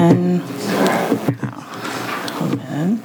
安。好，我们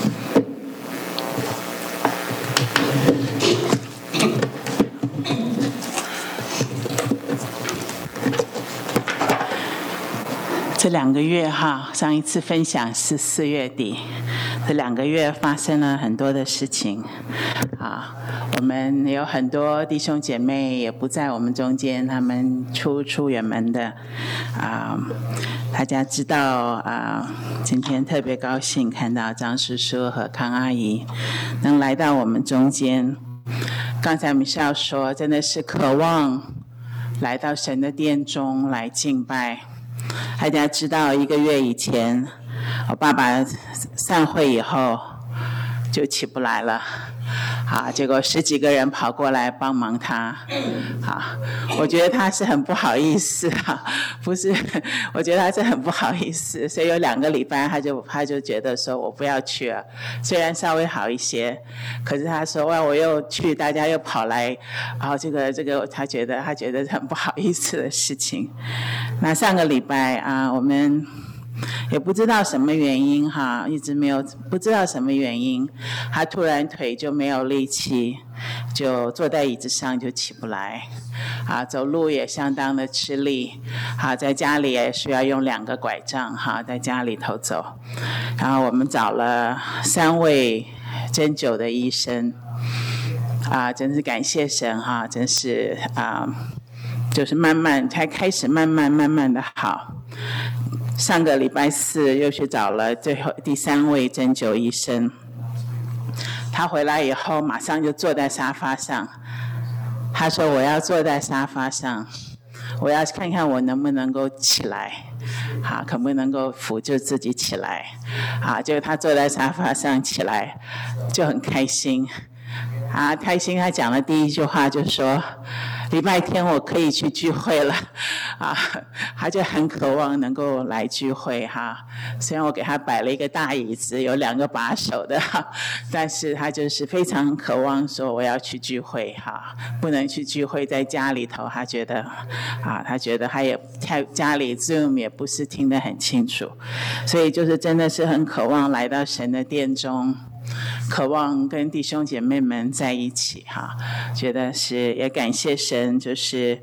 这2个月上一次分享是4月底，这2个月发生了很多的事情我们有很多弟兄姐妹也不在我们中间，他们出远门的大家知道今天特别高兴看到张叔叔和康阿姨能来到我们中间。刚才Michelle说真的是渴望来到神的殿中来敬拜。大家知道1个月以前我爸爸散会以后就起不来了结果10几个人跑过来帮忙他我觉得他是很不好意思不是，我觉得他是很不好意思，所以有2个礼拜他就觉得说我不要去了，虽然稍微好一些，可是他说哇我又去大家又跑来这个他觉得很不好意思的事情。那上个礼拜我们也不知道什么原因一直不知道什么原因，他突然腿就没有力气，就坐在椅子上就起不来走路也相当的吃力在家里也需要用2个拐杖在家里头走。然后我们找了3位针灸的医生真是感谢神真是就是才开始慢慢的好。上个礼拜4又去找了第3位针灸医生，他回来以后马上就坐在沙发上，他说我要坐在沙发上，我要看看我能不能够起来可不能够扶就自己起来结果他坐在沙发上起来就很开心开心。他讲的第一句话就说礼拜天我可以去聚会了他就很渴望能够来聚会虽然我给他摆了一个大椅子有2个把手的但是他就是非常渴望说我要去聚会不能去聚会在家里头，他觉得他也家里 Zoom 也不是听得很清楚，所以就是真的是很渴望来到神的殿中，渴望跟弟兄姐妹们在一起觉得是也感谢神，就是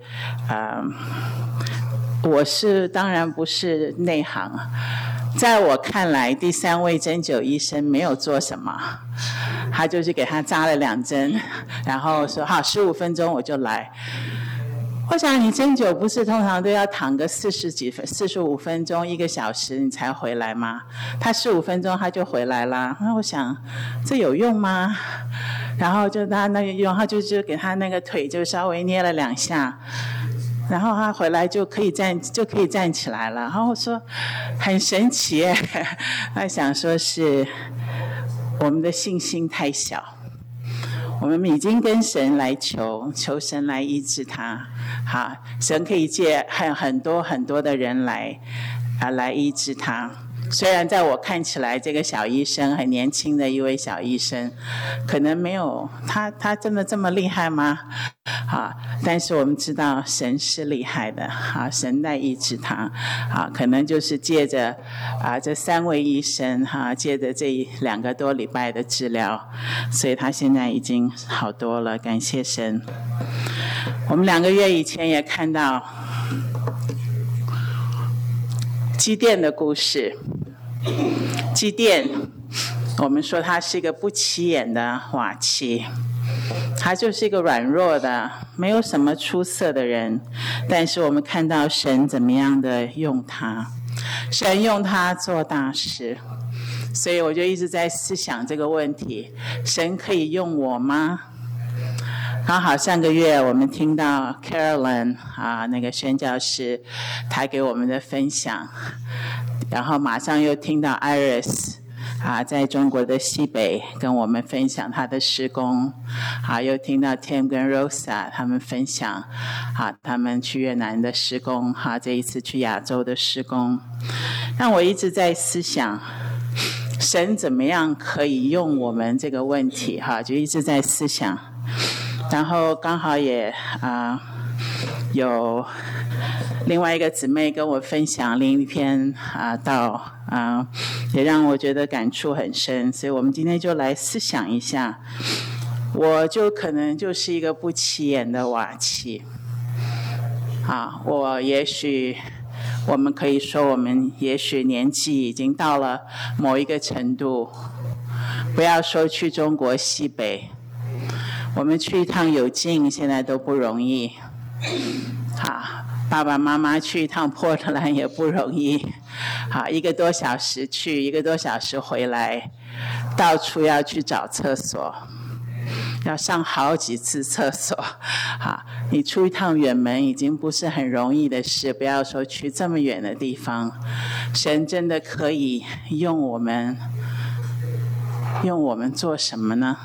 我当然不是内行，在我看来第3位针灸医生没有做什么，他就是给他扎了2针，然后说好15分钟我就来。我想你针灸不是通常都要躺个45分钟1个小时你才回来吗？他15分钟他就回来了，那我想这有用吗？然后就他那个用，他就给他那个腿就稍微捏了2下，然后他回来就可以站起来了。然后我说很神奇耶，他想说是我们的信心太小，我们已经跟神来求神来医治他神可以借很多很多的人来医治他。虽然在我看起来这个小医生很年轻的一位小医生可能没有他真的这么厉害吗但是我们知道神是厉害的神在医治他可能就是借着这3位医生借着这2个多礼拜的治疗，所以他现在已经好多了，感谢神。我们2个月以前也看到基甸的故事。基甸我们说他是一个不起眼的瓦器，他就是一个软弱的没有什么出色的人，但是我们看到神怎么样的用他，神用他做大事。所以我就一直在思想这个问题，神可以用我吗？刚好上个月我们听到 Carolyn 那个宣教师他给我们的分享，然后马上又听到 Iris 在中国的西北跟我们分享他的事工又听到 Tim 跟 Rosa 他们分享他们去越南的事工这一次去亚洲的事工，让我一直在思想神怎么样可以用我们这个问题就一直在思想。然后刚好也有另外一个姊妹跟我分享另一篇道也让我觉得感触很深，所以我们今天就来思想一下，我就可能就是一个不起眼的瓦器我们可以说我们也许年纪已经到了某一个程度，不要说去中国西北，我们去一趟有境现在都不容易爸爸妈妈去一趟波特兰也不容易1个多小时去1个多小时回来，到处要去找厕所，要上好几次厕所你出一趟远门已经不是很容易的事，不要说去这么远的地方。神真的可以用我们做什么呢？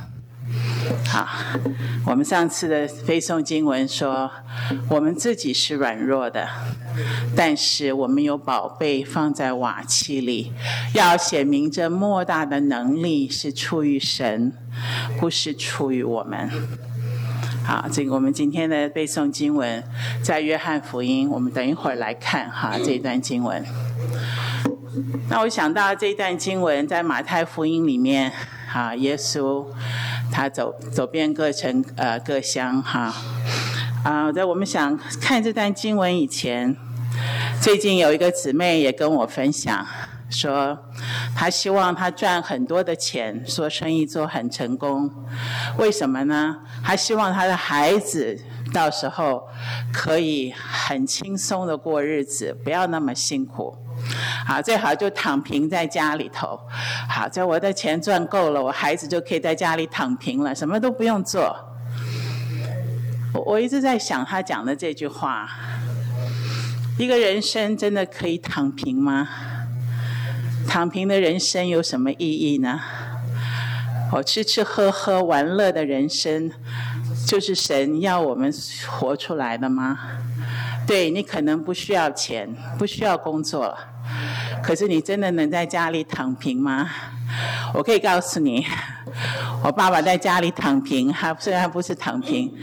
我们上次的背诵经文说，我们自己是软弱的，但是我们有宝贝放在瓦器里，要显明这莫大的能力是出于神，不是出于我们。这个我们今天的背诵经文在约翰福音，我们等一会儿来看这一段经文。那我想到这一段经文在马太福音里面耶稣他走遍各城各乡在我们想看这段经文以前，最近有一个姊妹也跟我分享说，她希望她赚很多的钱，做生意做很成功。为什么呢？她希望她的孩子到时候可以很轻松的过日子，不要那么辛苦。最好就躺平在家里头。在我的钱赚够了，我孩子就可以在家里躺平了，什么都不用做。我一直在想他讲的这句话，一个人生真的可以躺平吗？躺平的人生有什么意义呢？我吃吃喝喝玩乐的人生，就是神要我们活出来的吗？对，你可能不需要钱，不需要工作，可是你真的能在家里躺平吗？我可以告诉你，我爸爸在家里躺平，他虽然不是躺平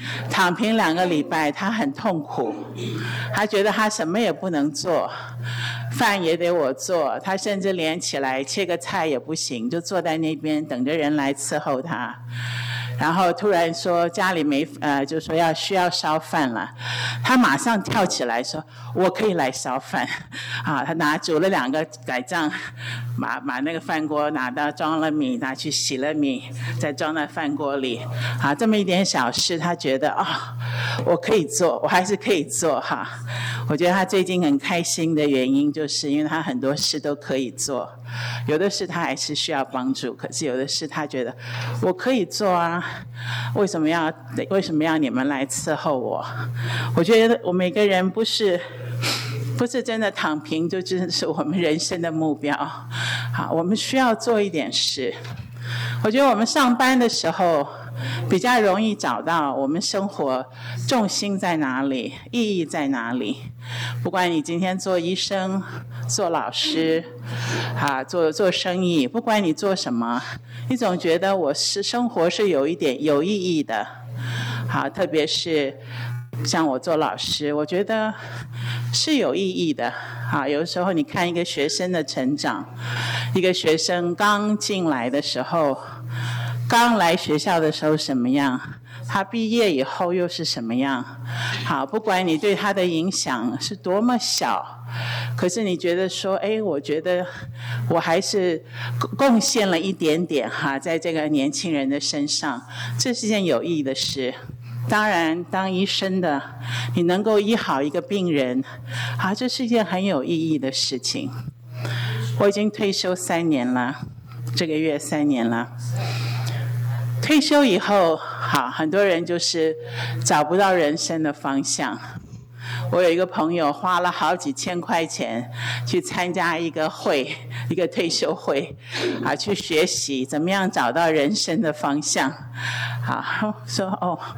2个礼拜，他很痛苦，他觉得他什么也不能做，饭也得我做，他甚至连起来切个菜也不行，就坐在那边等着人来伺候他。然后突然说家里就说需要烧饭了，他马上跳起来说我可以来烧饭他煮了2个改帐，把那个饭锅装了米，拿去洗了米，再装在饭锅里这么一点小事，他觉得我可以做，我还是可以做我觉得他最近很开心的原因，就是因为他很多事都可以做，有的事他还是需要帮助，可是有的事他觉得我可以做为什么要你们来伺候我？我觉得我每个人不是真的躺平，就真的是我们人生的目标我们需要做一点事。我觉得我们上班的时候比较容易找到我们生活重心在哪里，意义在哪里。不管你今天做医生、做老师做生意，不管你做什么，你总觉得我生活是有一点有意义的特别是像我做老师，我觉得是有意义的有的时候你看一个学生的成长，一个学生刚进来的时候，刚来学校的时候什么样，他毕业以后又是什么样不管你对他的影响是多么小，可是你觉得说我觉得我还是贡献了一点点在这个年轻人的身上，这是件有意义的事。当然当医生的你能够医好一个病人这是一件很有意义的事情。我已经退休3年了，这个月3年了。退休以后很多人就是找不到人生的方向。我有一个朋友花了好几千块钱去参加一个退休会去学习怎么样找到人生的方向说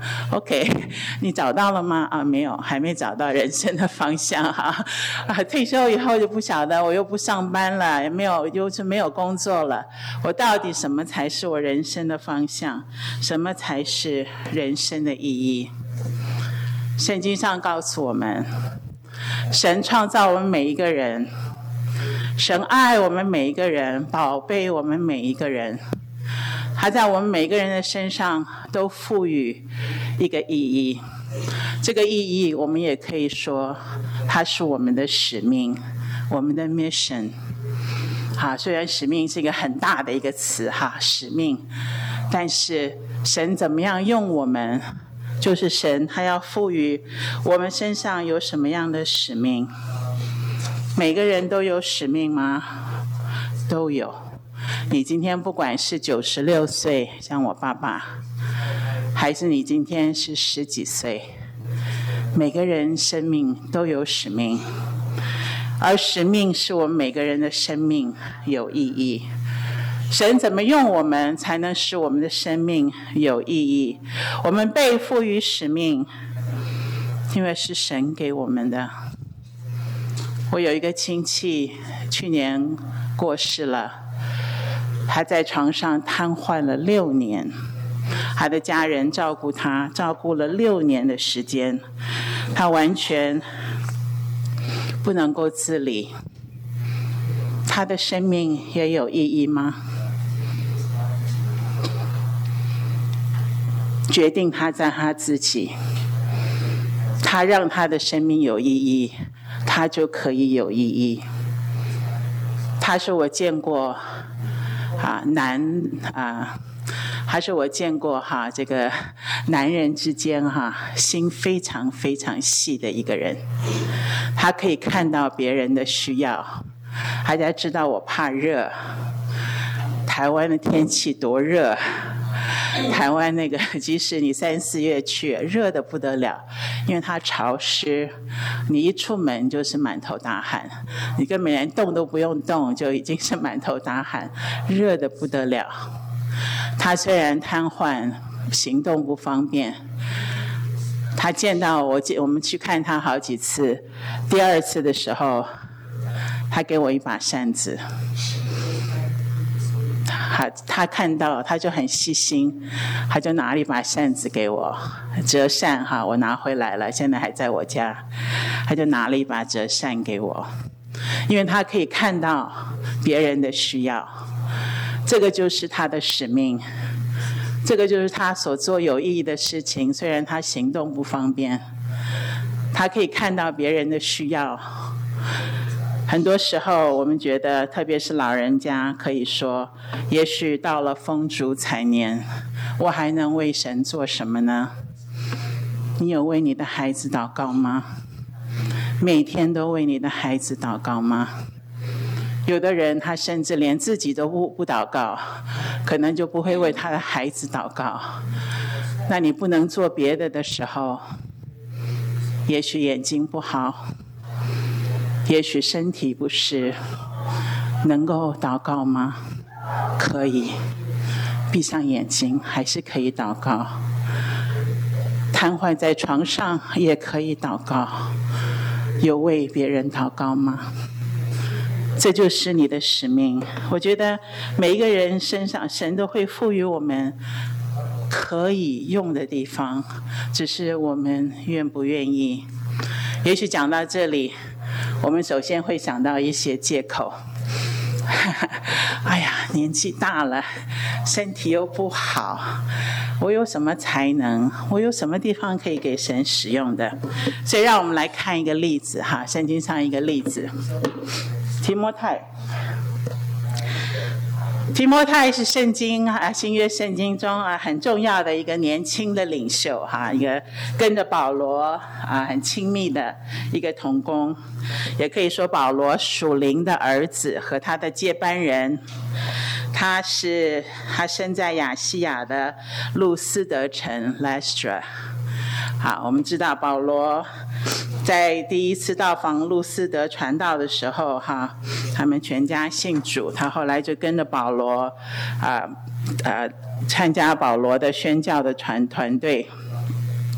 OK 你找到了吗？没有，还没找到人生的方向退休以后就不晓得，我又不上班了，又是没有工作了，我到底什么才是我人生的方向，什么才是人生的意义？ 圣经上告诉我们，神创造我们每一个人，神爱我们每一个人，宝贝我们每一个人，他在我们每一个人的身上都赋予一个意义。这个意义我们也可以说它是我们的使命，我们的 mission。 虽然使命是一个很大的一个词使命，但是神怎么样用我们，就是神他要赋予我们身上有什么样的使命。每个人都有使命吗？都有。你今天不管是96岁像我爸爸，还是你今天是10几岁，每个人生命都有使命，而使命是我们每个人的生命有意义。神怎么用我们才能使我们的生命有意义？我们被赋予使命，因为是神给我们的。我有一个亲戚去年过世了，他在床上瘫痪了6年，他的家人照顾他，照顾了6年的时间，他完全不能够自理。他的生命也有意义吗？决定他在他自己，他让他的生命有意义，他就可以有意义。他是我见过还是我见过这个男人之间心非常非常细的一个人。他可以看到别人的需要，大家知道我怕热，台湾的天气多热，台湾那个即使你3、4月去，热得不得了，因为它潮湿，你一出门就是满头大汗，你根本连动都不用动，就已经是满头大汗，热得不得了。他虽然瘫痪，行动不方便，他见到我们去看他好几次，第2次的时候，他给我一把扇子。他看到，他就很细心，他就拿了一把扇子给我，折扇我拿回来了，现在还在我家。他就拿了一把折扇给我，因为他可以看到别人的需要，这个就是他的使命，这个就是他所做有意义的事情。虽然他行动不方便，他可以看到别人的需要。很多时候我们觉得，特别是老人家，可以说也许到了风烛残年，我还能为神做什么呢？你有为你的孩子祷告吗？每天都为你的孩子祷告吗？有的人他甚至连自己都不祷告，可能就不会为他的孩子祷告。那你不能做别的时候，也许眼睛不好，也许身体不适，能够祷告吗？可以，闭上眼睛还是可以祷告。瘫痪在床上也可以祷告。有为别人祷告吗？这就是你的使命。我觉得每一个人身上，神都会赋予我们可以用的地方，只是我们愿不愿意。也许讲到这里，我们首先会想到一些借口。哎呀，年纪大了，身体又不好，我有什么才能？我有什么地方可以给神使用的？所以让我们来看一个例子圣经上一个例子。提摩太是圣经新约圣经中很重要的一个年轻的领袖一个跟着保罗很亲密的一个同工，也可以说保罗属灵的儿子和他的接班人。他生在亚细亚的路斯德城 Lystra。 我们知道保罗在第一次到访路斯德传道的时候他们全家信主，他后来就跟着保罗参加保罗的宣教的团队。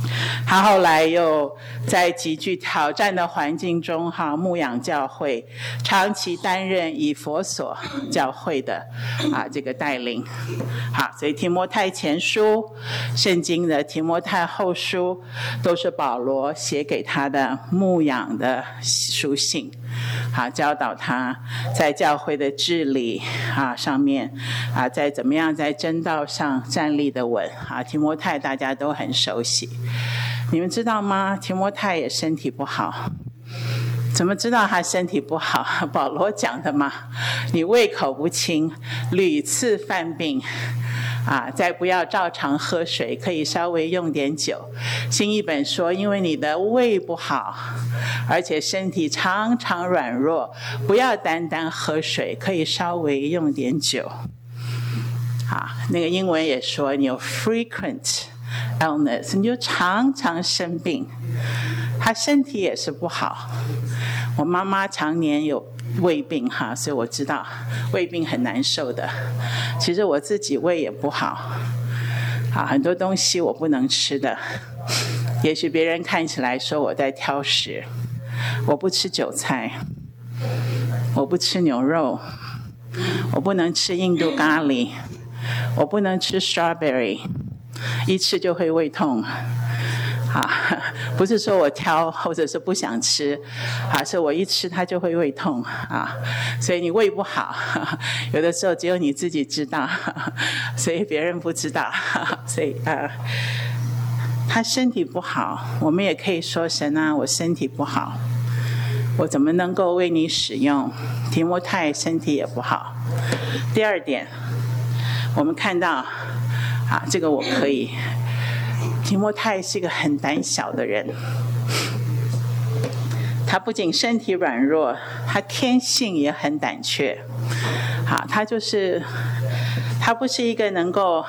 他后来又在极具挑战的环境中牧养教会，长期担任以弗所教会的这个带领。好，所以提摩太前书、圣经的提摩太后书都是保罗写给他的牧养的书信。好，教导他在教会的治理上面在怎么样在真道上站立的稳。提摩太大家都很熟悉。你们知道吗？提摩太也身体不好。怎么知道他身体不好？保罗讲的嘛，你胃口不清，屡次犯病再不要照常喝水，可以稍微用点酒。新译本说，因为你的胃不好，而且身体常常软弱，不要单单喝水，可以稍微用点酒。那个英文也说，你有 frequent illness， 你就常常生病。他身体也是不好。我妈妈常年有胃病所以我知道胃病很难受的。其实我自己胃也不好很多东西我不能吃的。也许别人看起来说我在挑食，我不吃韭菜，我不吃牛肉，我不能吃印度咖喱，我不能吃 strawberry， 一吃就会胃痛。不是说我挑或者是不想吃是我一吃它就会胃痛所以你胃不好有的时候只有你自己知道所以别人不知道所以他身体不好，我们也可以说神我身体不好，我怎么能够为你使用？提摩太身体也不好。第二点，我们看到这个我可以。提摩太是一个很胆小的人，他不仅身体软弱，他天性也很胆怯。他不是一个能够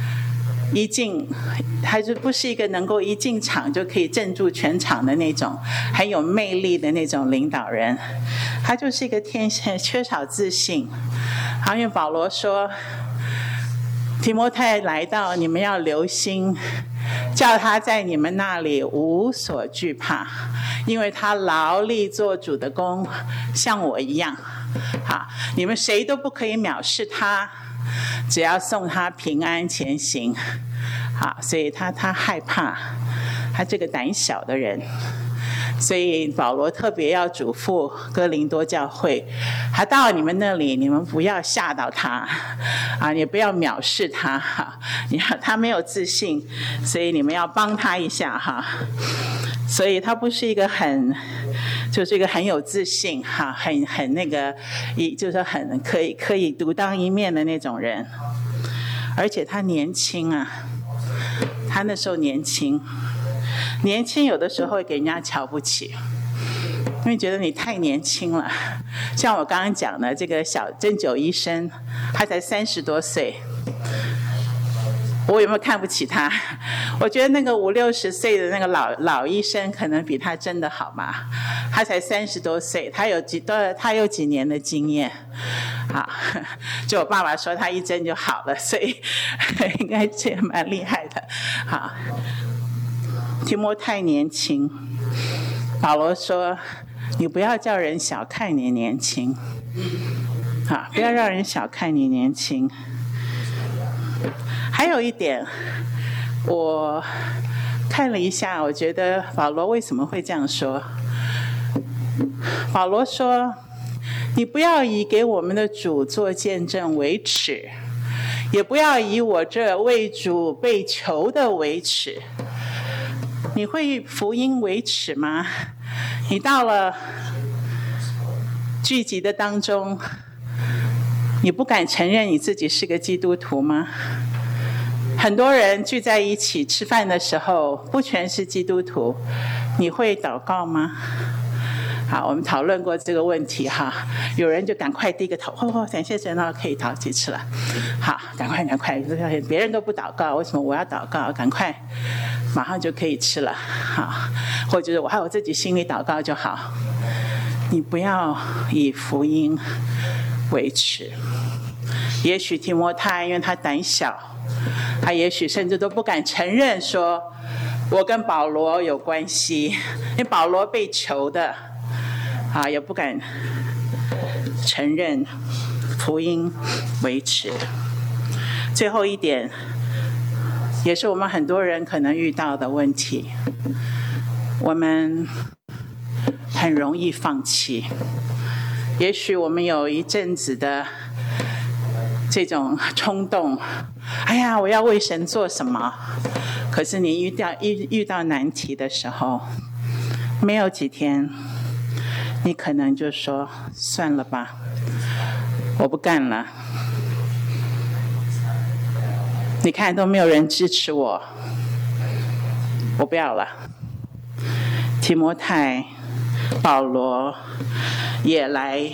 一进场就可以镇住全场的那种很有魅力的那种领导人，他就是一个天性缺少自信。因为保罗说，提摩太来到，你们要留心，叫他在你们那里无所惧怕，因为他劳力做主的工，像我一样。你们谁都不可以藐视他，只要送他平安前行。所以他害怕，他这个胆小的人。所以保罗特别要嘱咐哥林多教会，他到你们那里，你们不要吓到他也不要藐视他他没有自信，所以你们要帮他一下所以他不是一个就是一个很有自信很那个就是很可以独当一面的那种人。而且他年轻他那时候年轻有的时候会给人家瞧不起，因为觉得你太年轻了。像我刚刚讲的这个小针灸医生，他才30多岁，我有没有看不起他？我觉得那个50、60岁的那个老医生可能比他真的好嘛。他才30多岁，他有几年的经验就我爸爸说他一针就好了，所以应该这也蛮厉害的提摩太年轻，保罗说你不要叫人小看你年轻不要让人小看你年轻。还有一点，我看了一下，我觉得保罗为什么会这样说？保罗说，你不要以给我们的主做见证为耻，也不要以我这为主被囚的为耻。你会福音为耻吗？你到了聚集的当中，你不敢承认你自己是个基督徒吗？很多人聚在一起吃饭的时候，不全是基督徒，你会祷告吗？好，我们讨论过这个问题有人就赶快低个头，感谢神可以讨起吃了。好，赶快，别人都不祷告，为什么我要祷告？赶快，马上就可以吃了。好，或者是我自己心里祷告就好。你不要以福音为耻。也许提摩太因为他胆小，他也许甚至都不敢承认说我跟保罗有关系，因为保罗被囚的也不敢承认福音维持。最后一点，也是我们很多人可能遇到的问题，我们很容易放弃。也许我们有一阵子的这种冲动，哎呀，我要为神做什么？可是你遇到难题的时候，没有几天，你可能就说算了吧，我不干了。你看都没有人支持我，我不要了。提摩太、保罗也来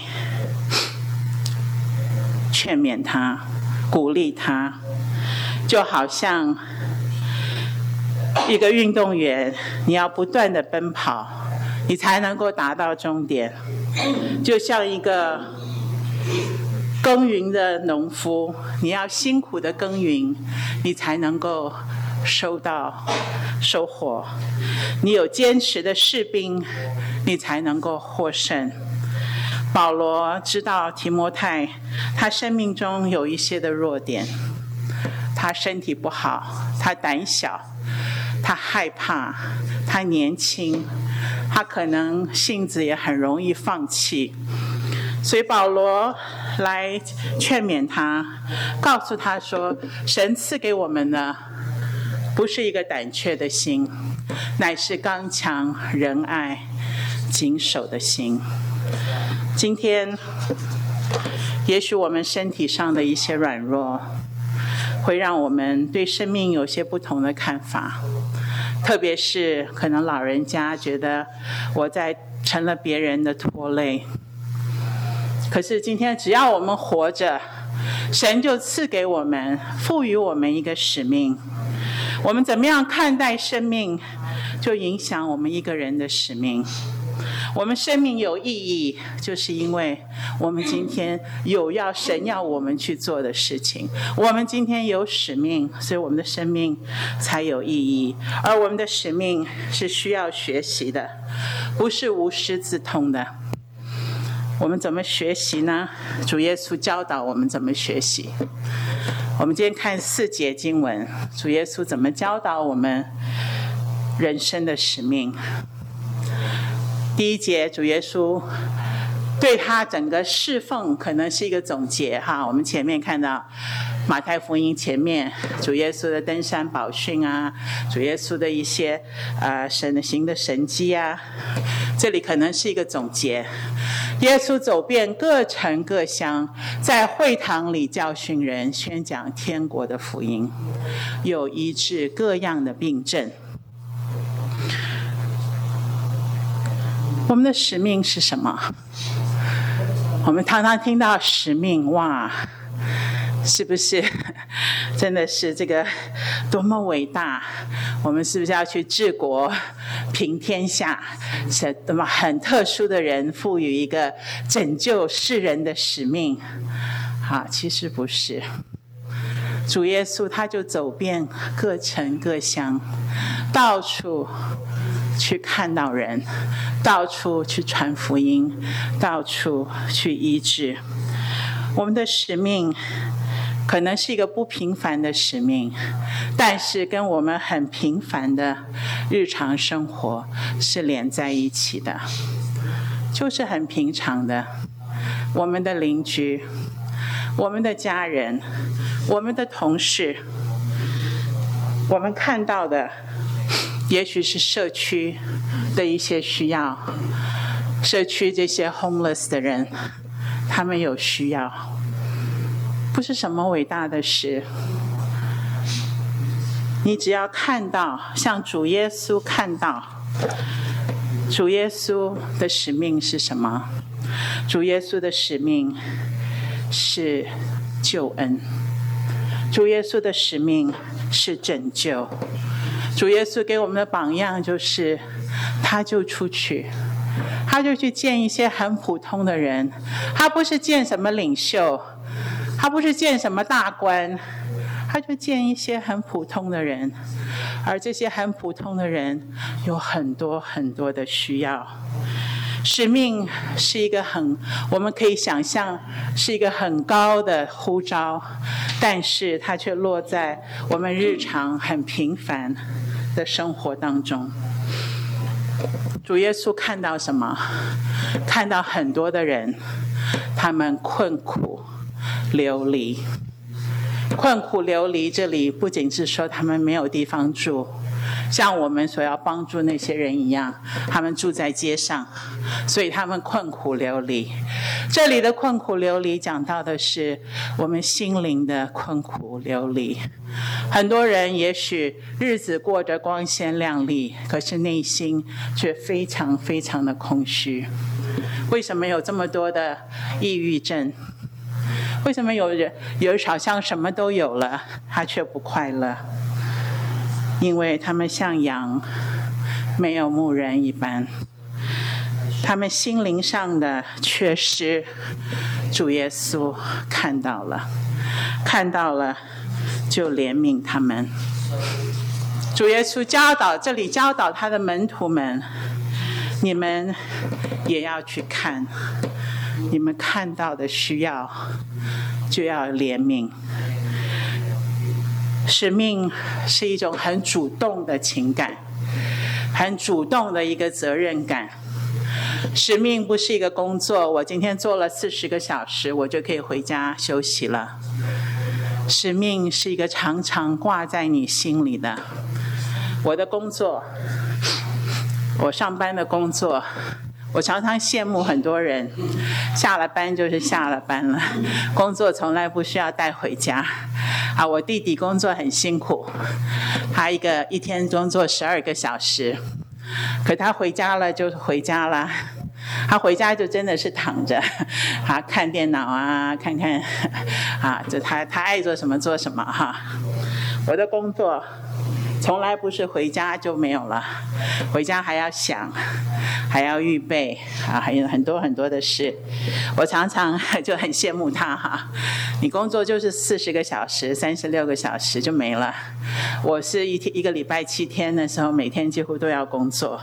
劝勉他，鼓励他，就好像一个运动员，你要不断的奔跑，你才能够达到终点。就像一个耕耘的农夫，你要辛苦的耕耘，你才能够收获。你有坚持的士兵，你才能够获胜。保罗知道提摩太他生命中有一些的弱点，他身体不好，他胆小，他害怕，他年轻，他可能性子也很容易放弃。所以保罗来劝勉他，告诉他说，神赐给我们的不是一个胆怯的心，乃是刚强、仁爱、谨守的心。今天也许我们身体上的一些软弱，会让我们对生命有些不同的看法，特别是可能老人家觉得我在成了别人的拖累。可是今天只要我们活着，神就赐给我们，赋予我们一个使命。我们怎么样看待生命，就影响我们一个人的使命。我们生命有意义，就是因为我们今天有神要我们去做的事情。我们今天有使命，所以我们的生命才有意义。而我们的使命是需要学习的，不是无师自通的。我们怎么学习呢？主耶稣教导我们怎么学习。我们今天看4节经文，主耶稣怎么教导我们人生的使命。第1节，主耶稣对他整个侍奉可能是一个总结哈。我们前面看到马太福音前面主耶稣的登山宝训啊，主耶稣的一些神行的神迹啊，这里可能是一个总结。耶稣走遍各城各乡，在会堂里教训人，宣讲天国的福音，又医治各样的病症。我们的使命是什么？我们常常听到使命，哇，是不是真的是这个多么伟大？我们是不是要去治国平天下？是那么很特殊的人赋予一个拯救世人的使命？其实不是。主耶稣他就走遍各城各乡，到处去看到人，到处去传福音，到处去医治。我们的使命可能是一个不平凡的使命，但是跟我们很平凡的日常生活是连在一起的，就是很平常的。我们的邻居，我们的家人，我们的同事，我们看到的也许是社区的一些需要，社区这些 homeless 的人，他们有需要，不是什么伟大的事。你只要看到，像主耶稣看到，主耶稣的使命是什么？主耶稣的使命是救恩，主耶稣的使命是拯救。主耶稣给我们的榜样就是他就出去，他就去见一些很普通的人，他不是见什么领袖，他不是见什么大官，他就见一些很普通的人， 而这些很普通的人有很多很多的需要。使命是一个我们可以想象是一个很高的呼召，但是它却落在我们日常很平凡的生活当中。主耶稣看到什么？看到很多的人，他们困苦流离。困苦流离，这里不仅是说他们没有地方住，像我们所要帮助那些人一样，他们住在街上，所以他们困苦流离。这里的困苦流离讲到的是我们心灵的困苦流离。很多人也许日子过着光鲜亮丽，可是内心却非常非常的空虚。为什么有这么多的抑郁症？为什么有人好像什么都有了，他却不快乐？因为他们像羊没有牧人一般，他们心灵上的缺失，主耶稣看到了就怜悯他们。主耶稣这里教导他的门徒们，你们也要去看，你们看到的需要就要怜悯。使命是一种很主动的情感，很主动的一个责任感。使命不是一个工作，我今天做了40个小时，我就可以回家休息了。使命是一个常常挂在你心里的。我的工作，我上班的工作，我常常羡慕很多人，下了班就是下了班了，工作从来不需要带回家。我弟弟工作很辛苦，他一天工作12个小时，可他回家了就回家了，他回家就真的是躺着，看电脑看看就他爱做什么做什么我的工作从来不是回家就没有了，回家还要想，还要预备还有很多很多的事。我常常就很羡慕他你工作就是40个小时36个小时就没了，我是一个礼拜7天的时候，每天几乎都要工作。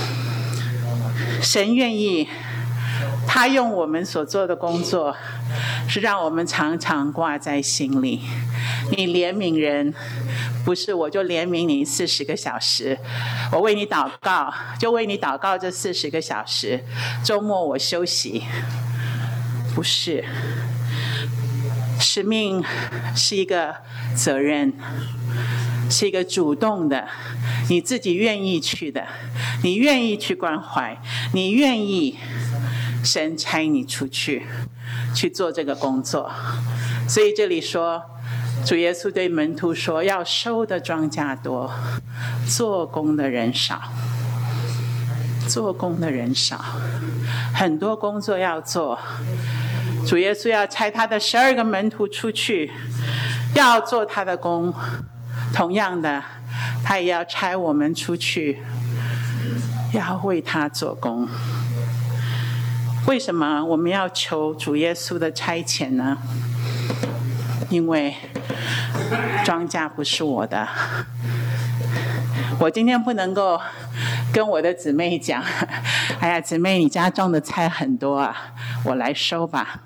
神愿意他用我们所做的工作是让我们常常挂在心里。你怜悯人，不是我就怜悯你40个小时，我为你祷告就为你祷告这40个小时，周末我休息，不是。使命是一个责任，是一个主动的，你自己愿意去的，你愿意去关怀，你愿意神差你出去做这个工作。所以这里说，主耶稣对门徒说，要收的庄稼多，做工的人少。做工的人少，很多工作要做。主耶稣要差他的12个门徒出去，要做他的工。同样的，他也要差我们出去，要为他做工。为什么我们要求主耶稣的差遣呢？因为庄稼不是我的。我今天不能够跟我的姊妹讲，哎呀，姊妹你家种的菜很多我来收吧。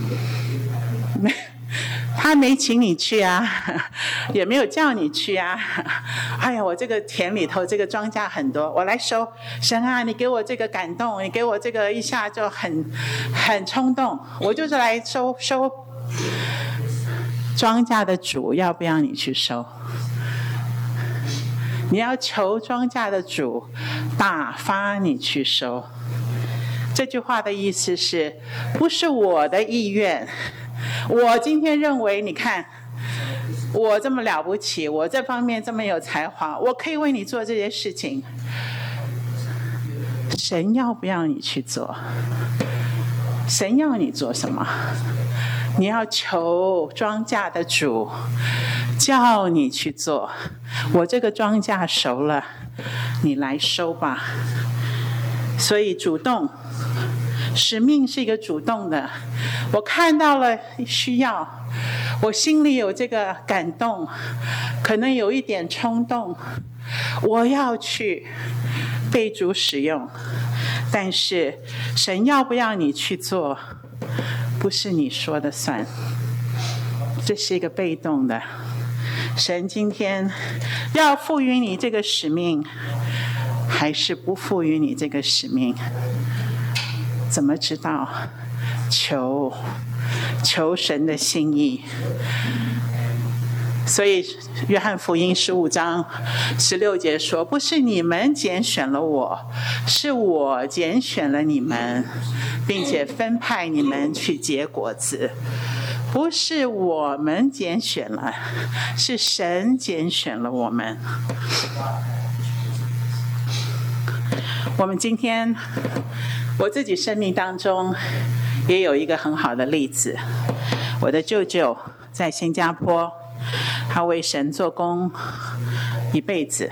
他没请你去也没有叫你去哎呀，我这个田里头这个庄稼很多，我来收。神你给我这个感动，你给我这个一下就很冲动，我就是来收。庄稼的主要不要你去收？你要求庄稼的主打发你去收。这句话的意思是，不是我的意愿，我今天认为你看我这么了不起，我这方面这么有才华，我可以为你做这些事情。神要不要你去做？神要你做什么？你要求庄稼的主叫你去做。我这个庄稼熟了，你来收吧。所以主动，使命是一个主动的。我看到了需要，我心里有这个感动，可能有一点冲动， 我要去被主使用，但是神要不要你去做，不是你说的算，这是一个被动的。神今天要赋予你这个使命，还是不赋予你这个使命？怎么知道？求神的心意。所以约翰福音15章16节说，不是你们拣选了我，是我拣选了你们，并且分派你们去结果子。不是我们拣选了，是神拣选了我们。我们今天，我自己生命当中也有一个很好的例子。我的舅舅在新加坡，他为神做工一辈子。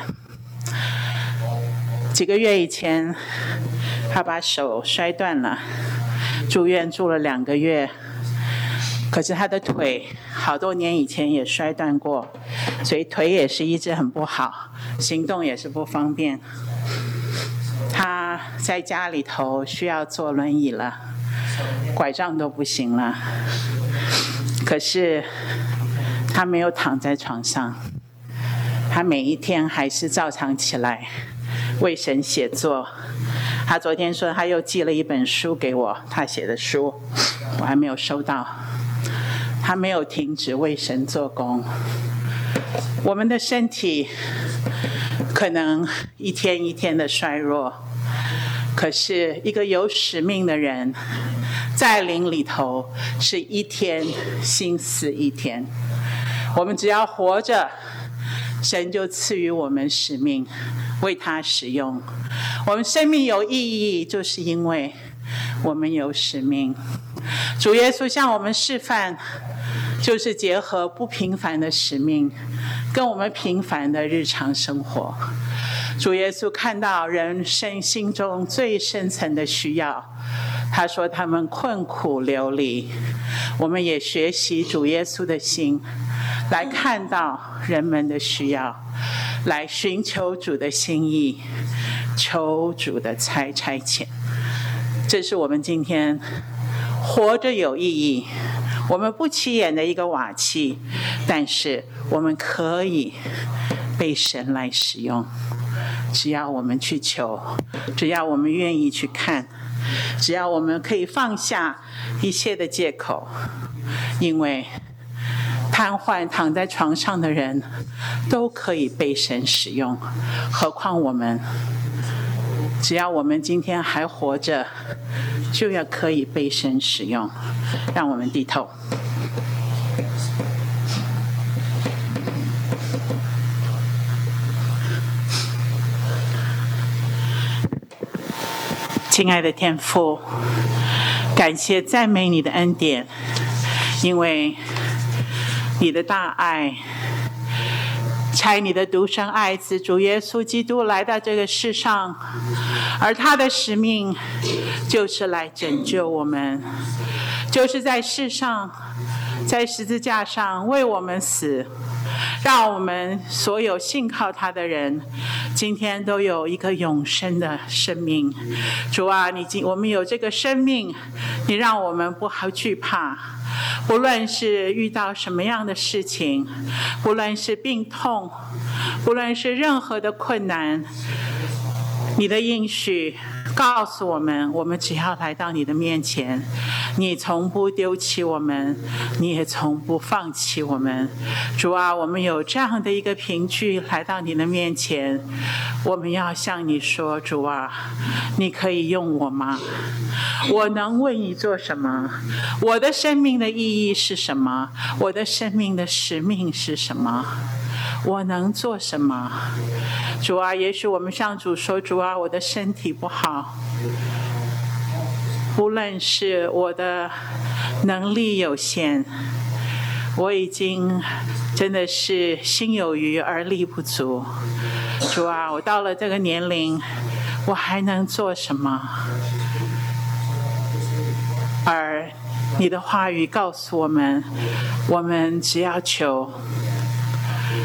几个月以前，他把手摔断了，住院住了2个月。可是他的腿好多年以前也摔断过，所以腿也是一直很不好，行动也是不方便。他在家里头需要坐轮椅了，拐杖都不行了。可是他没有躺在床上，他每一天还是照常起来为神写作。他昨天说他又寄了一本书给我，他写的书，我还没有收到。他没有停止为神做工。我们的身体可能一天一天的衰弱，可是一个有使命的人，在灵里头是一天心思一天。我们只要活着，神就赐予我们使命，为他使用。我们生命有意义，就是因为我们有使命。主耶稣向我们示范，就是结合不平凡的使命跟我们平凡的日常生活。主耶稣看到人生心中最深层的需要，他说他们困苦流离。我们也学习主耶稣的心，来看到人们的需要，来寻求主的心意，求主的差遣。这是我们今天活着有意义。我们不起眼的一个瓦器，但是我们可以被神来使用。只要我们去求，只要我们愿意去看，只要我们可以放下一切的借口。因为瘫痪躺在床上的人都可以被神使用，何况我们？只要我们今天还活着，就要可以被神使用。让我们低头。亲爱的天父，感谢赞美你的恩典，因为你的大爱，差你的独生爱子主耶稣基督来到这个世上，而他的使命就是来拯救我们，就是在世上，在十字架上为我们死，让我们所有信靠他的人今天都有一个永生的生命。主啊，我们有这个生命，你让我们不好惧怕，不论是遇到什么样的事情，不论是病痛，不论是任何的困难，你的应许告诉我们，我们只要来到你的面前，你从不丢弃我们，你也从不放弃我们。主啊，我们有这样的一个凭据来到你的面前，我们要向你说，主啊，你可以用我吗？我能为你做什么？我的生命的意义是什么？我的生命的使命是什么？我能做什么？主啊，也许我们向主说，主啊，我的身体不好，无论是我的能力有限，我已经真的是心有余而力不足。主啊，我到了这个年龄，我还能做什么？而你的话语告诉我们，我们只要求，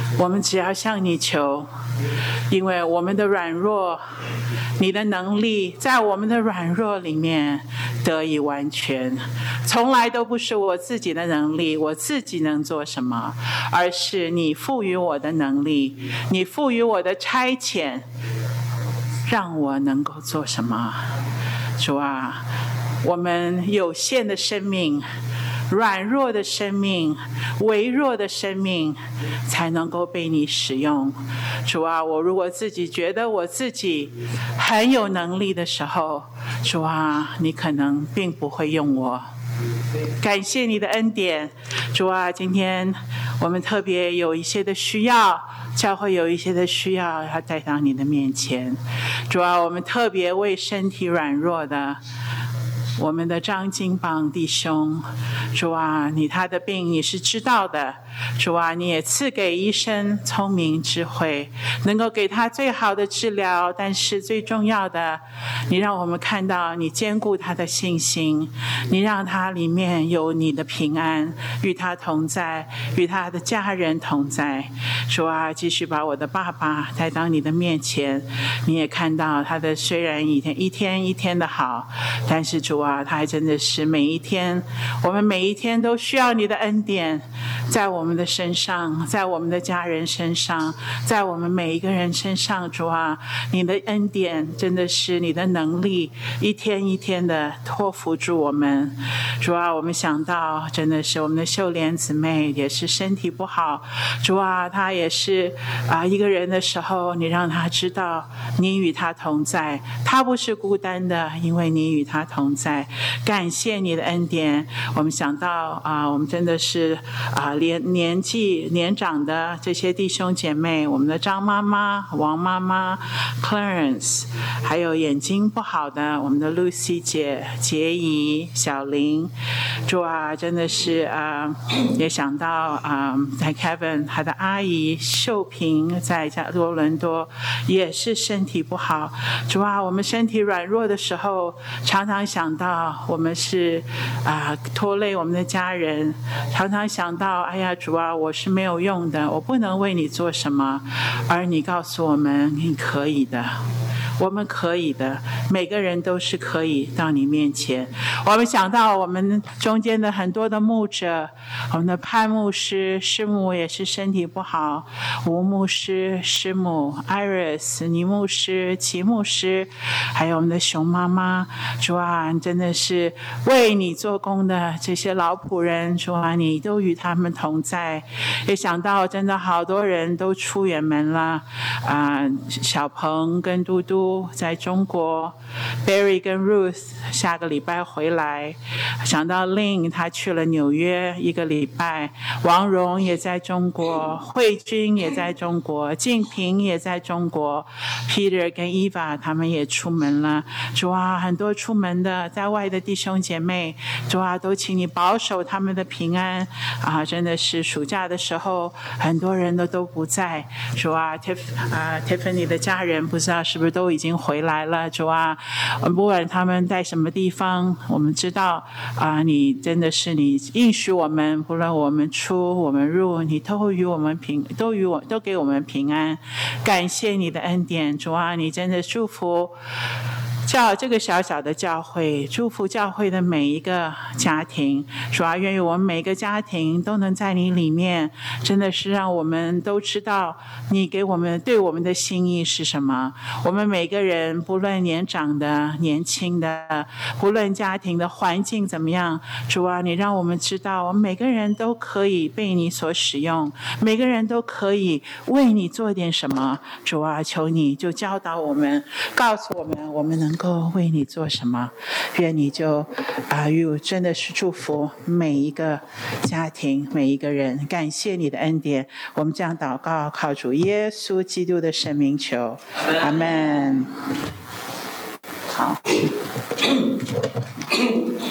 我们只要向你求，因为我们的软弱，你的能力在我们的软弱里面得以完全。从来都不是我自己的能力，我自己能做什么，而是你赋予我的能力，你赋予我的差遣，让我能够做什么。主啊，我们有限的生命，软弱的生命，微弱的生命才能够被你使用。主啊，我如果自己觉得我自己很有能力的时候，主啊，你可能并不会用我。感谢你的恩典。主啊，今天我们特别有一些的需要，教会有一些的需要要带到你的面前。主啊，我们特别为身体软弱的我们的张金榜弟兄，主啊，他的病你是知道的，主啊，你也赐给医生聪明智慧，能够给他最好的治疗，但是最重要的，你让我们看到你坚固他的信心，你让他里面有你的平安与他同在，与他的家人同在。主啊，继续把我的爸爸带到你的面前，你也看到他的虽然一天一天的好，但是主啊，他还真的是每一天，我们每一天都需要你的恩典在我们的身上，在我们的家人身上，在我们每一个人身上。主啊，你的恩典真的是你的能力一天一天的托付住我们。主啊，我们想到真的是我们的秀莲姊妹也是身体不好，主啊，她也是一个人的时候，你让她知道你与她同在，她不是孤单的，因为你与她同在。感谢你的恩典。我们想到我们真的是年纪年长的这些弟兄姐妹，我们的张妈妈、王妈妈、Clarence， 还有眼睛不好的我们的 Lucy 姐、杰姨、小林。主啊，真的是也想到在 Kevin 他的阿姨秀萍在多伦多也是身体不好。主啊，我们身体软弱的时候，常常想到我们是拖累我们的家人，常常想到哎呀主啊，我是没有用的，我不能为你做什么，而你告诉我们你可以的，我们可以的，每个人都是可以到你面前。我们想到我们中间的很多的牧者，我们的潘牧师师母也是身体不好，吴牧师师母 Iris， 倪牧师齐牧师，还有我们的熊妈妈。主啊，真的是为你做工的这些老仆人，主啊，你都与他们同在。也想到真的好多人都出远门了小鹏跟嘟嘟在中国， Barry 跟 Ruth 下个礼拜回来，想到 Lin 他去了纽约1个礼拜，王蓉也在中国，慧君也在中国，静平也在中国， Peter 跟 Eva 他们也出门了。主啊，很多出门的在外的弟兄姐妹，主啊，都请你保守他们的平安真的是暑假的时候很多人都不在。主啊，Tiffany 的家人不知道是不是都已经回来了。主啊，不管他们在什么地方，我们知道你真的是你应许我们，不论我们出我们入，你都给我们平安。感谢你的恩典。主啊，你真的祝福这个小小的教会，祝福教会的每一个家庭。主啊，愿意我们每个家庭都能在你里面，真的是让我们都知道你给我们对我们的心意是什么。我们每个人不论年长的年轻的，不论家庭的环境怎么样，主啊，你让我们知道我们每个人都可以被你所使用，每个人都可以为你做点什么。主啊，求你就教导我们，告诉我们我们能够为你做什么。愿你就真的是祝福每一个家庭每一个人。感谢你的恩典，我们这样祷告，靠主耶稣基督的圣名求，阿们。好。